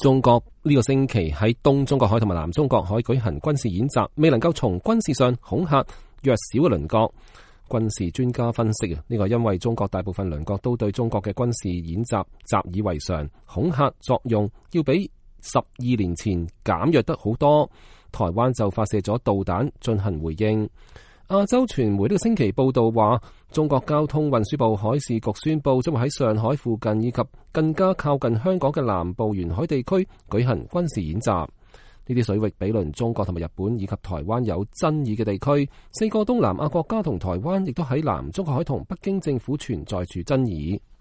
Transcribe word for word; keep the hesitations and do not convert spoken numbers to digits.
中國呢個星期喺東中國海同埋南中國海舉行軍事演習，未能夠從軍事上恐嚇弱小嘅鄰國。軍事專家分析啊，呢個因為中國大部分鄰國都對中國嘅軍事演習習以為常，恐嚇作用要比十二年前減弱得好多。台灣就發射咗導彈進行回應。亞洲傳媒呢個星期報道話，中國交通運輸部海事局宣布將會喺上海附近以及更加靠近香港嘅南部沿海地區舉行軍事演習。呢啲水域毗鄰中國同埋日本以及台灣有爭議嘅地區，四個東南亞國家同台灣亦都喺南中國海同北京政府存在住爭議。